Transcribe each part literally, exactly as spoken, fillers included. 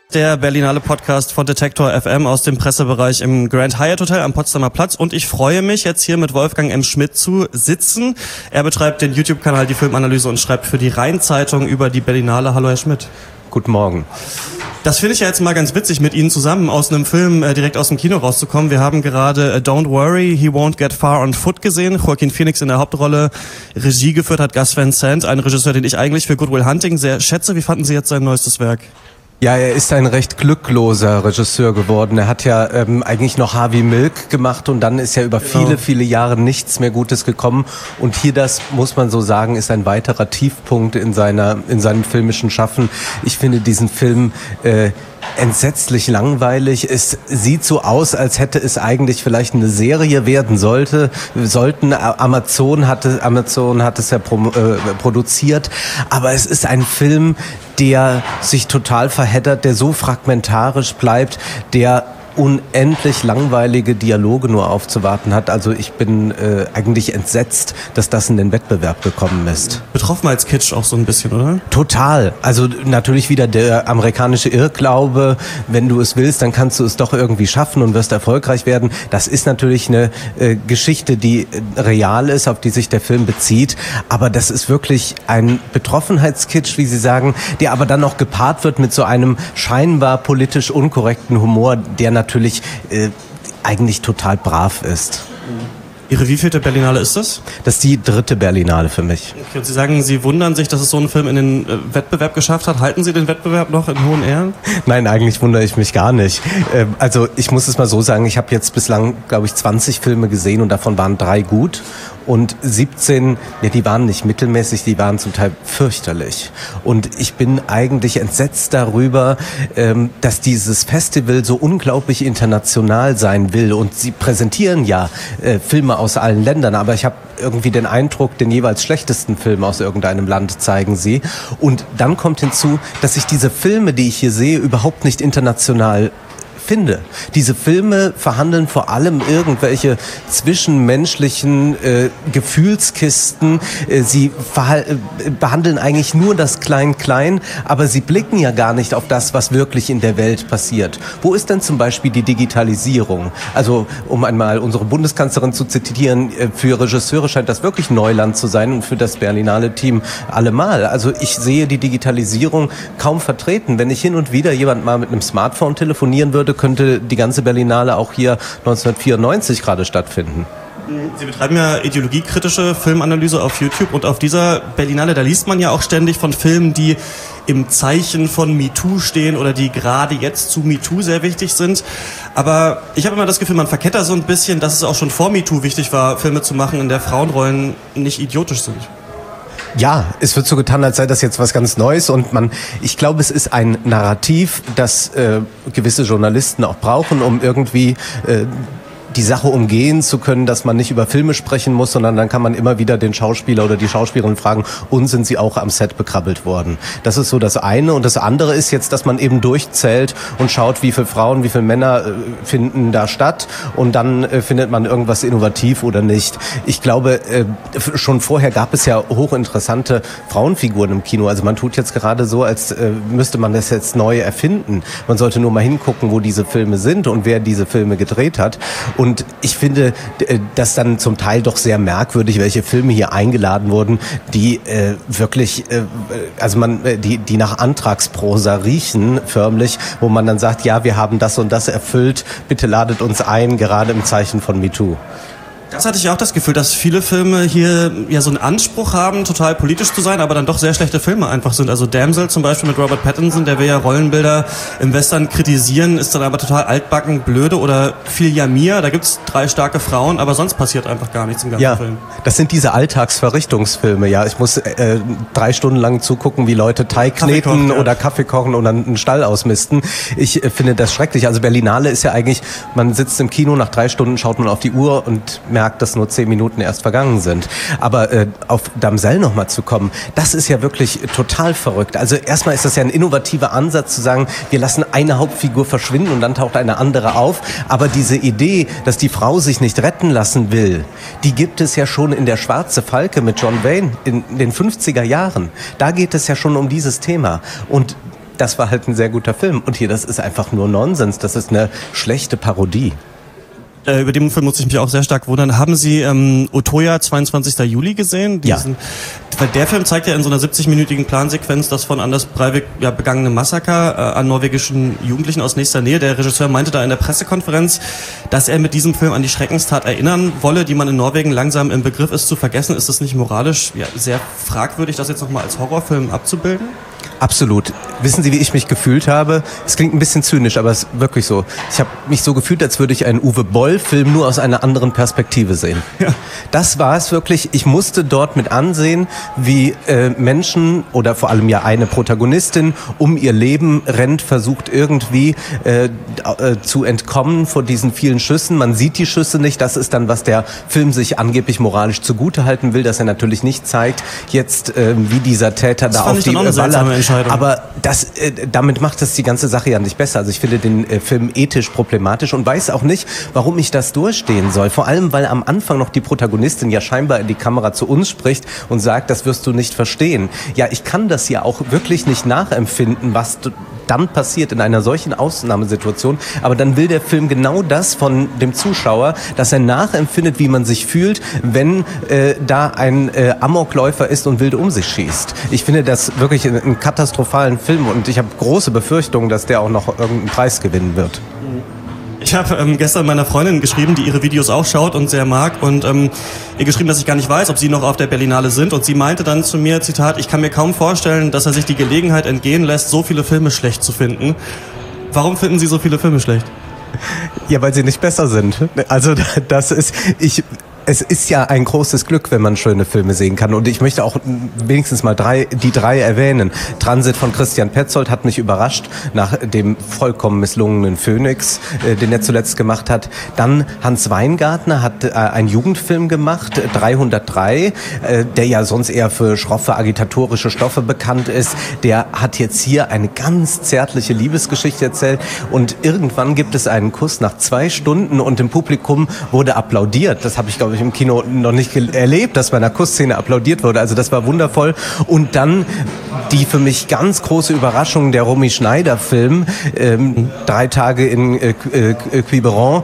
Der Berlinale Podcast von Detektor F M aus dem Pressebereich im Grand Hyatt Hotel am Potsdamer Platz. Und ich freue mich, jetzt hier mit Wolfgang M. Schmidt zu sitzen. Er betreibt den YouTube-Kanal Die Filmanalyse und schreibt für die Rhein-Zeitung über die Berlinale. Hallo, Herr Schmidt. Guten Morgen. Das finde ich ja jetzt mal ganz witzig, mit Ihnen zusammen aus einem Film äh, direkt aus dem Kino rauszukommen. Wir haben gerade äh, Don't Worry, He Won't Get Far on Foot gesehen. Joaquin Phoenix in der Hauptrolle. Regie geführt hat Gus Van Sant, ein Regisseur, den ich eigentlich für Good Will Hunting sehr schätze. Wie fanden Sie jetzt sein neuestes Werk? Ja, er ist ein recht glückloser Regisseur geworden. Er hat ja ähm, eigentlich noch Harvey Milk gemacht und dann ist ja über Genau. viele, viele Jahre nichts mehr Gutes gekommen. Und hier, das muss man so sagen, ist ein weiterer Tiefpunkt in seiner, in seinem filmischen Schaffen. Ich finde diesen Film äh, entsetzlich langweilig. Es sieht so aus, als hätte es eigentlich vielleicht eine Serie werden sollte. Sollten Amazon hatte Amazon hat es ja pro, äh, produziert, aber es ist ein Film, der sich total verheddert, der so fragmentarisch bleibt, der unendlich langweilige Dialoge nur aufzuwarten hat. Also ich bin äh, eigentlich entsetzt, dass das in den Wettbewerb gekommen ist. Betroffenheitskitsch auch so ein bisschen, oder? Total. Also natürlich wieder der amerikanische Irrglaube, wenn du es willst, dann kannst du es doch irgendwie schaffen und wirst erfolgreich werden. Das ist natürlich eine äh, Geschichte, die äh, real ist, auf die sich der Film bezieht. Aber das ist wirklich ein Betroffenheitskitsch, wie Sie sagen, der aber dann noch gepaart wird mit so einem scheinbar politisch unkorrekten Humor, der natürlich natürlich äh, eigentlich total brav ist. Ihre wievielte Berlinale ist das? Das ist die dritte Berlinale für mich. Okay, und Sie sagen, Sie wundern sich, dass es so ein Film in den äh, Wettbewerb geschafft hat. Halten Sie den Wettbewerb noch in hohen Ehren? Nein, eigentlich wundere ich mich gar nicht. Ähm, also ich muss es mal so sagen, ich habe jetzt bislang, glaube ich, zwanzig Filme gesehen und davon waren drei gut. Und siebzehn, ja, die waren nicht mittelmäßig, die waren zum Teil fürchterlich. Und ich bin eigentlich entsetzt darüber, ähm, dass dieses Festival so unglaublich international sein will. Und sie präsentieren ja äh, Filme aus allen Ländern, aber ich habe irgendwie den Eindruck, den jeweils schlechtesten Film aus irgendeinem Land zeigen sie. Und dann kommt hinzu, dass ich diese Filme, die ich hier sehe, überhaupt nicht international finde. Diese Filme verhandeln vor allem irgendwelche zwischenmenschlichen äh, Gefühlskisten. Äh, sie verha- äh, behandeln eigentlich nur das Klein-Klein, aber sie blicken ja gar nicht auf das, was wirklich in der Welt passiert. Wo ist denn zum Beispiel die Digitalisierung? Also, um einmal unsere Bundeskanzlerin zu zitieren, äh, für Regisseure scheint das wirklich Neuland zu sein und für das Berlinale-Team allemal. Also ich sehe die Digitalisierung kaum vertreten. Wenn ich hin und wieder jemand mal mit einem Smartphone telefonieren würde, könnte die ganze Berlinale auch hier neunzehnhundertvierundneunzig gerade stattfinden. Sie betreiben ja ideologiekritische Filmanalyse auf YouTube und auf dieser Berlinale, da liest man ja auch ständig von Filmen, die im Zeichen von MeToo stehen oder die gerade jetzt zu MeToo sehr wichtig sind. Aber ich habe immer das Gefühl, man verkennt da so ein bisschen, dass es auch schon vor MeToo wichtig war, Filme zu machen, in der Frauenrollen nicht idiotisch sind. Ja, es wird so getan, als sei das jetzt was ganz Neues und man, ich glaube, es ist ein Narrativ, das äh, gewisse Journalisten auch brauchen, um irgendwie äh, die Sache umgehen zu können, dass man nicht über Filme sprechen muss, sondern dann kann man immer wieder den Schauspieler oder die Schauspielerin fragen, und sind sie auch am Set bekrabbelt worden? Das ist so das eine. Und das andere ist jetzt, dass man eben durchzählt und schaut, wie viele Frauen, wie viele Männer äh, finden da statt und dann äh, findet man irgendwas innovativ oder nicht. Ich glaube, äh, schon vorher gab es ja hochinteressante Frauenfiguren im Kino. Also man tut jetzt gerade so, als äh, müsste man das jetzt neu erfinden. Man sollte nur mal hingucken, wo diese Filme sind und wer diese Filme gedreht hat. Und ich finde das dann zum Teil doch sehr merkwürdig, welche Filme hier eingeladen wurden, die äh, wirklich, äh, also man, die, die nach Antragsprosa riechen, förmlich, wo man dann sagt, ja, wir haben das und das erfüllt, bitte ladet uns ein, gerade im Zeichen von MeToo. Das hatte ich auch das Gefühl, dass viele Filme hier ja so einen Anspruch haben, total politisch zu sein, aber dann doch sehr schlechte Filme einfach sind. Also Damsel zum Beispiel mit Robert Pattinson, der will ja Rollenbilder im Western kritisieren, ist dann aber total altbacken, blöde. Oder Filia Mia, da gibt's drei starke Frauen, aber sonst passiert einfach gar nichts im ganzen ja, Film. Das sind diese Alltagsverrichtungsfilme, ja. Ich muss äh, drei Stunden lang zugucken, wie Leute Teig Kaffee kneten kochen, ja. oder Kaffee kochen oder einen Stall ausmisten. Ich äh, finde das schrecklich. Also Berlinale ist ja eigentlich, man sitzt im Kino, nach drei Stunden schaut man auf die Uhr und merkt, dass nur zehn Minuten erst vergangen sind. Aber äh, auf Damsel nochmal zu kommen, das ist ja wirklich total verrückt. Also erstmal ist das ja ein innovativer Ansatz zu sagen, wir lassen eine Hauptfigur verschwinden und dann taucht eine andere auf. Aber diese Idee, dass die Frau sich nicht retten lassen will, die gibt es ja schon in Der Schwarze Falke mit John Wayne in den fünfziger Jahren. Da geht es ja schon um dieses Thema. Und das war halt ein sehr guter Film. Und hier, das ist einfach nur Nonsens. Das ist eine schlechte Parodie. Äh, über den Film muss ich mich auch sehr stark wundern. Haben Sie ähm, Utøya zweiundzwanzigster Juli gesehen? Diesen, ja. Weil der Film zeigt ja in so einer siebzig-minütigen Plansequenz das von Anders Breivik ja, begangene Massaker äh, an norwegischen Jugendlichen aus nächster Nähe. Der Regisseur meinte da in der Pressekonferenz, dass er mit diesem Film an die Schreckenstat erinnern wolle, die man in Norwegen langsam im Begriff ist zu vergessen. Ist das nicht moralisch ja, sehr fragwürdig, das jetzt nochmal als Horrorfilm abzubilden? Absolut. Wissen Sie, wie ich mich gefühlt habe? Es klingt ein bisschen zynisch, aber es ist wirklich so. Ich habe mich so gefühlt, als würde ich einen Uwe Boll-Film nur aus einer anderen Perspektive sehen. Ja. Das war es wirklich. Ich musste dort mit ansehen, wie äh, Menschen oder vor allem ja eine Protagonistin um ihr Leben rennt, versucht irgendwie äh, äh, zu entkommen vor diesen vielen Schüssen. Man sieht die Schüsse nicht. Das ist dann, was der Film sich angeblich moralisch zugute halten will, dass er natürlich nicht zeigt, jetzt äh, wie dieser Täter das da auf die Ballern. Aber das, äh, damit macht das die ganze Sache ja nicht besser. Also ich finde den äh, Film ethisch problematisch und weiß auch nicht, warum ich das durchstehen soll. Vor allem, weil am Anfang noch die Protagonistin ja scheinbar in die Kamera zu uns spricht und sagt, das wirst du nicht verstehen. Ja, ich kann das ja auch wirklich nicht nachempfinden, was du dann passiert in einer solchen Ausnahmesituation. Aber dann will der Film genau das von dem Zuschauer, dass er nachempfindet, wie man sich fühlt, wenn äh, da ein äh, Amokläufer ist und wild um sich schießt. Ich finde das wirklich einen katastrophalen Film und ich habe große Befürchtungen, dass der auch noch irgendeinen Preis gewinnen wird. Ich habe ähm, gestern meiner Freundin geschrieben, die ihre Videos auch schaut und sehr mag, und ähm, ihr geschrieben, dass ich gar nicht weiß, ob sie noch auf der Berlinale sind, und sie meinte dann zu mir, Zitat, ich kann mir kaum vorstellen, dass er sich die Gelegenheit entgehen lässt, so viele Filme schlecht zu finden. Warum finden Sie so viele Filme schlecht? Ja, weil sie nicht besser sind. Also das ist, ich... Es ist ja ein großes Glück, wenn man schöne Filme sehen kann. Und ich möchte auch wenigstens mal drei, die drei erwähnen. Transit von Christian Petzold hat mich überrascht, nach dem vollkommen misslungenen Phoenix, äh, den er zuletzt gemacht hat. Dann Hans Weingartner hat äh, einen Jugendfilm gemacht, dreihundertdrei, äh, der ja sonst eher für schroffe, agitatorische Stoffe bekannt ist. Der hat jetzt hier eine ganz zärtliche Liebesgeschichte erzählt. Und irgendwann gibt es einen Kuss nach zwei Stunden und im Publikum wurde applaudiert. Das habe ich, glaube ich, im Kino noch nicht erlebt, dass bei einer Kussszene applaudiert wurde. Also das war wundervoll. Und dann die für mich ganz große Überraschung, der Romy Schneider-Film, ähm, drei Tage in äh, äh, Quiberon,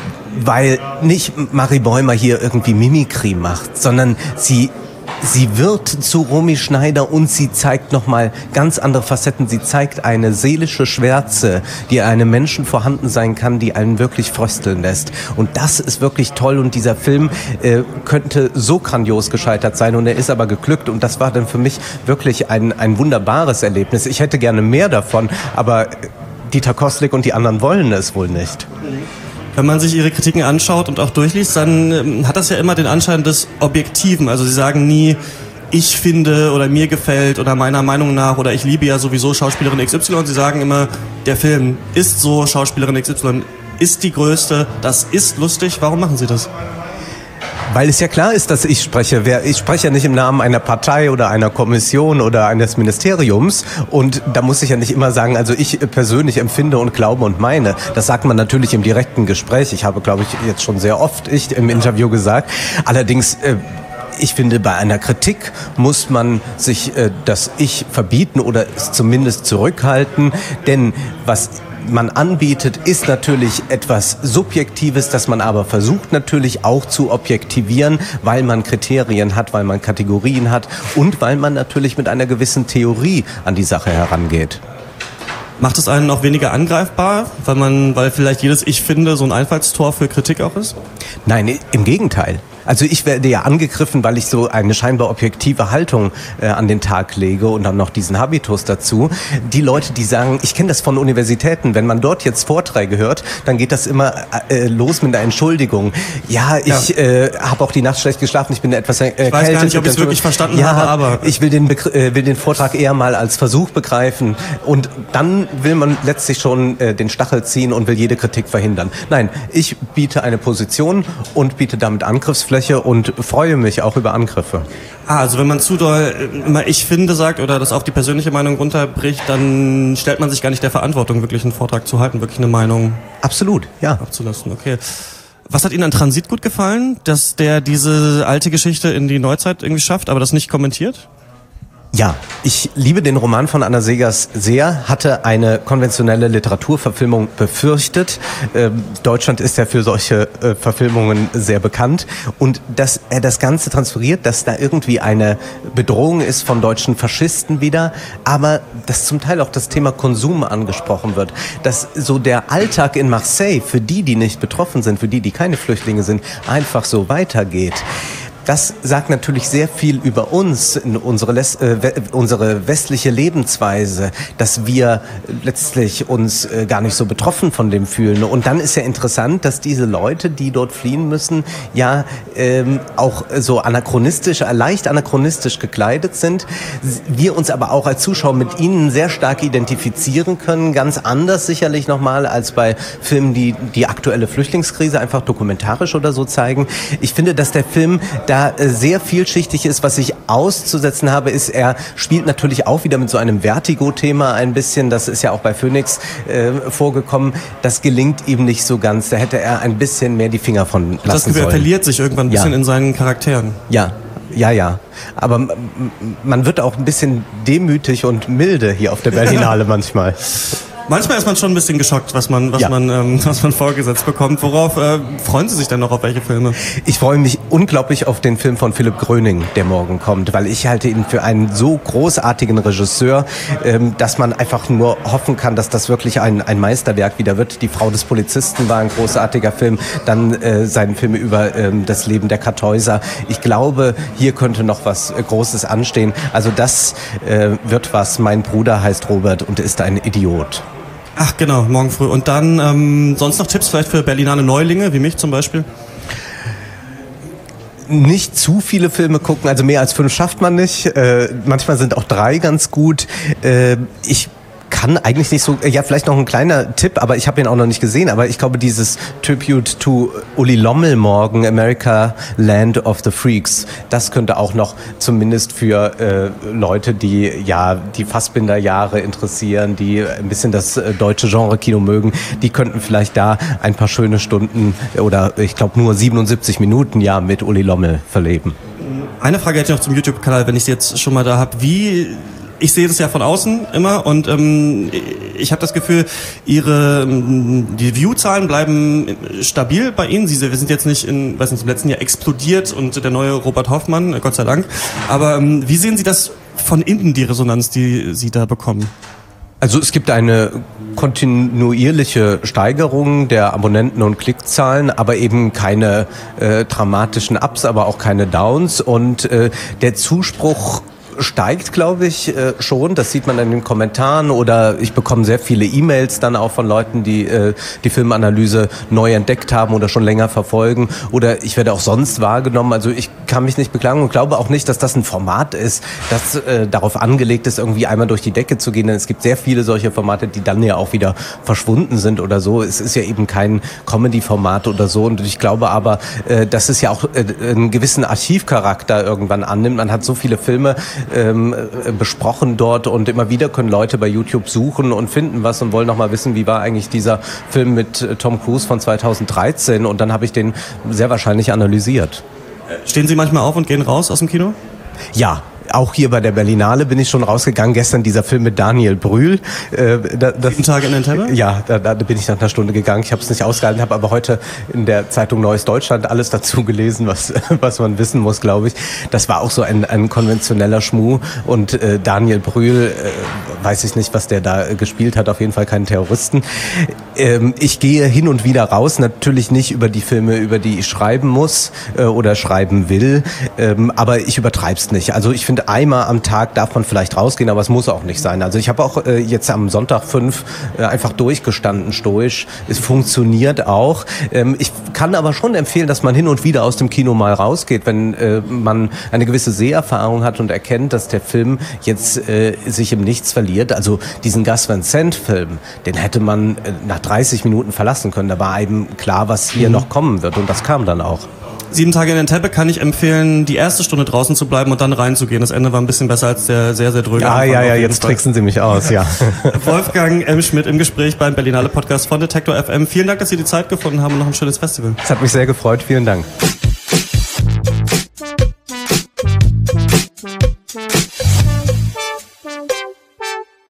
weil nicht Marie Bäumer hier irgendwie Mimikry macht, sondern sie Sie wird zu Romy Schneider und sie zeigt nochmal ganz andere Facetten. Sie zeigt eine seelische Schwärze, die in einem Menschen vorhanden sein kann, die einen wirklich frösteln lässt. Und das ist wirklich toll. Und dieser Film äh, könnte so grandios gescheitert sein. Und er ist aber geglückt. Und das war dann für mich wirklich ein, ein wunderbares Erlebnis. Ich hätte gerne mehr davon, aber Dieter Kostlik und die anderen wollen es wohl nicht. Wenn man sich Ihre Kritiken anschaut und auch durchliest, dann ähm, hat das ja immer den Anschein des Objektiven. Also Sie sagen nie, ich finde oder mir gefällt oder meiner Meinung nach oder ich liebe ja sowieso Schauspielerin X Y. Sie sagen immer, der Film ist so, Schauspielerin X Y ist die größte, das ist lustig. Warum machen Sie das? Weil es ja klar ist, dass ich spreche. Ich spreche ja nicht im Namen einer Partei oder einer Kommission oder eines Ministeriums. Und da muss ich ja nicht immer sagen, also ich persönlich empfinde und glaube und meine. Das sagt man natürlich im direkten Gespräch. Ich habe, glaube ich, jetzt schon sehr oft ich im Interview gesagt. Allerdings... Äh, Ich finde, bei einer Kritik muss man sich äh, das Ich verbieten oder es zumindest zurückhalten, denn was man anbietet, ist natürlich etwas Subjektives, das man aber versucht natürlich auch zu objektivieren, weil man Kriterien hat, weil man Kategorien hat und weil man natürlich mit einer gewissen Theorie an die Sache herangeht. Macht es einen auch weniger angreifbar, weil man, weil vielleicht jedes Ich finde so ein Einfallstor für Kritik auch ist? Nein, im Gegenteil. Also ich werde ja angegriffen, weil ich so eine scheinbar objektive Haltung äh, an den Tag lege und dann noch diesen Habitus dazu. Die Leute, die sagen, ich kenne das von Universitäten, wenn man dort jetzt Vorträge hört, dann geht das immer äh, los mit einer Entschuldigung. Ja, ich ja. äh, habe auch die Nacht schlecht geschlafen, ich bin etwas äh, Ich weiß kältet, gar nicht, ob ich es wirklich verstanden ja, habe, aber... Ich will den, Begr- äh, will den Vortrag eher mal als Versuch begreifen und dann will man letztlich schon äh, den Stachel ziehen und will jede Kritik verhindern. Nein, ich biete eine Position und biete damit Angriffsfläche und freue mich auch über Angriffe. Ah, also wenn man zu doll immer ich finde sagt oder das auf die persönliche Meinung runterbricht, dann stellt man sich gar nicht der Verantwortung, wirklich einen Vortrag zu halten, wirklich eine Meinung Absolut, ja. abzulassen. Okay. Was hat Ihnen an Transit gut gefallen? Dass der diese alte Geschichte in die Neuzeit irgendwie schafft, aber das nicht kommentiert? Ja, ich liebe den Roman von Anna Seghers sehr, hatte eine konventionelle Literaturverfilmung befürchtet. Ähm, Deutschland ist ja für solche äh, Verfilmungen sehr bekannt. Und dass er das Ganze transferiert, dass da irgendwie eine Bedrohung ist von deutschen Faschisten wieder, aber dass zum Teil auch das Thema Konsum angesprochen wird. Dass so der Alltag in Marseille für die, die nicht betroffen sind, für die, die keine Flüchtlinge sind, einfach so weitergeht. Das sagt natürlich sehr viel über uns, in unsere, äh, unsere westliche Lebensweise, dass wir letztlich uns äh, gar nicht so betroffen von dem fühlen. Und dann ist ja interessant, dass diese Leute, die dort fliehen müssen, ja ähm, auch so anachronistisch, leicht anachronistisch gekleidet sind. Wir uns aber auch als Zuschauer mit ihnen sehr stark identifizieren können, ganz anders sicherlich nochmal als bei Filmen, die die aktuelle Flüchtlingskrise einfach dokumentarisch oder so zeigen. Ich finde, dass der Film da sehr vielschichtig ist. Was ich auszusetzen habe, ist, er spielt natürlich auch wieder mit so einem Vertigo-Thema ein bisschen. Das ist ja auch bei Phoenix äh, vorgekommen. Das gelingt ihm nicht so ganz. Da hätte er ein bisschen mehr die Finger von lassen das sollen. Er verliert sich irgendwann ein bisschen ja. in seinen Charakteren. Ja. Ja, ja. Aber man wird auch ein bisschen demütig und milde hier auf der Berlinale manchmal. Manchmal ist man schon ein bisschen geschockt, was man, was ja. man, ähm, was man vorgesetzt bekommt. Worauf äh, freuen Sie sich denn noch, auf welche Filme? Ich freue mich unglaublich auf den Film von Philipp Gröning, der morgen kommt, weil ich halte ihn für einen so großartigen Regisseur, ähm, dass man einfach nur hoffen kann, dass das wirklich ein, ein Meisterwerk wieder wird. Die Frau des Polizisten war ein großartiger Film, dann äh, seinen Film über ähm, das Leben der Kartäuser. Ich glaube, hier könnte noch was äh, Großes anstehen. Also das äh, wird was. Mein Bruder heißt Robert und ist ein Idiot. Ach genau, morgen früh. Und dann ähm, sonst noch Tipps vielleicht für Berlinale Neulinge, wie mich zum Beispiel? Nicht zu viele Filme gucken, also mehr als fünf schafft man nicht. Äh, manchmal sind auch drei ganz gut. Äh, ich kann eigentlich nicht so, ja vielleicht noch ein kleiner Tipp, aber ich habe ihn auch noch nicht gesehen, aber ich glaube dieses Tribute to Uli Lommel morgen, America Land of the Freaks, das könnte auch noch zumindest für äh, Leute, die ja die Fassbinder-Jahre interessieren, die ein bisschen das äh, deutsche Genre-Kino mögen, die könnten vielleicht da ein paar schöne Stunden oder ich glaube nur siebenundsiebzig Minuten ja mit Uli Lommel verleben. Eine Frage hätte ich noch zum YouTube-Kanal, wenn ich sie jetzt schon mal da habe. Wie Ich sehe das ja von außen immer und ähm, ich habe das Gefühl, ihre die View-Zahlen bleiben stabil bei Ihnen. Sie wir sind jetzt nicht in, weiß nicht, im letzten Jahr explodiert und der neue Robert Hoffmann, Gott sei Dank. Aber ähm, wie sehen Sie das von innen, die Resonanz, die Sie da bekommen? Also es gibt eine kontinuierliche Steigerung der Abonnenten- und Klickzahlen, aber eben keine äh, dramatischen Ups, aber auch keine Downs. Und äh, der Zuspruch steigt, glaube ich, äh, schon. Das sieht man in den Kommentaren oder ich bekomme sehr viele E-Mails dann auch von Leuten, die äh, die Filmanalyse neu entdeckt haben oder schon länger verfolgen. Oder ich werde auch sonst wahrgenommen. Also ich kann mich nicht beklagen und glaube auch nicht, dass das ein Format ist, das äh, darauf angelegt ist, irgendwie einmal durch die Decke zu gehen. Denn es gibt sehr viele solche Formate, die dann ja auch wieder verschwunden sind oder so. Es ist ja eben kein Comedy-Format oder so. Und ich glaube aber, äh, dass es ja auch äh, einen gewissen Archivcharakter irgendwann annimmt. Man hat so viele Filme Ähm, besprochen dort und immer wieder können Leute bei YouTube suchen und finden was und wollen noch mal wissen, wie war eigentlich dieser Film mit Tom Cruise von zweitausenddreizehn und dann habe ich den sehr wahrscheinlich analysiert. Stehen Sie manchmal auf und gehen raus aus dem Kino? Ja. Auch hier bei der Berlinale bin ich schon rausgegangen. Gestern dieser Film mit Daniel Brühl. Äh, da, das, Sieben Tage in Entebbe? Ja, da, da bin ich nach einer Stunde gegangen. Ich habe es nicht ausgehalten, habe aber heute in der Zeitung Neues Deutschland alles dazu gelesen, was, was man wissen muss, glaube ich. Das war auch so ein, ein konventioneller Schmuh. Und äh, Daniel Brühl, äh, weiß ich nicht, was der da gespielt hat, auf jeden Fall keinen Terroristen. Ähm, ich gehe hin und wieder raus, natürlich nicht über die Filme, über die ich schreiben muss äh, oder schreiben will, ähm, aber ich übertreibe es nicht. Also ich finde, einmal am Tag darf man vielleicht rausgehen, aber es muss auch nicht sein. Also ich habe auch äh, jetzt am Sonntag fünf äh, einfach durchgestanden, stoisch. Es funktioniert auch. Ähm, ich kann aber schon empfehlen, dass man hin und wieder aus dem Kino mal rausgeht, wenn äh, man eine gewisse Seherfahrung hat und erkennt, dass der Film jetzt äh, sich im Nichts verliert. Also diesen Gus Van Sant-Film, den hätte man äh, nach dreißig Minuten verlassen können. Da war eben klar, was hier mhm. noch kommen wird und das kam dann auch. Sieben Tage in Entebbe kann ich empfehlen, die erste Stunde draußen zu bleiben und dann reinzugehen. Das Ende war ein bisschen besser als der sehr, sehr dröge. Ah, ja, ja, jetzt tricksen Sie mich aus, ja. Wolfgang M. Schmidt im Gespräch beim Berlinale Podcast von Detektor F M. Vielen Dank, dass Sie die Zeit gefunden haben und noch ein schönes Festival. Es hat mich sehr gefreut. Vielen Dank.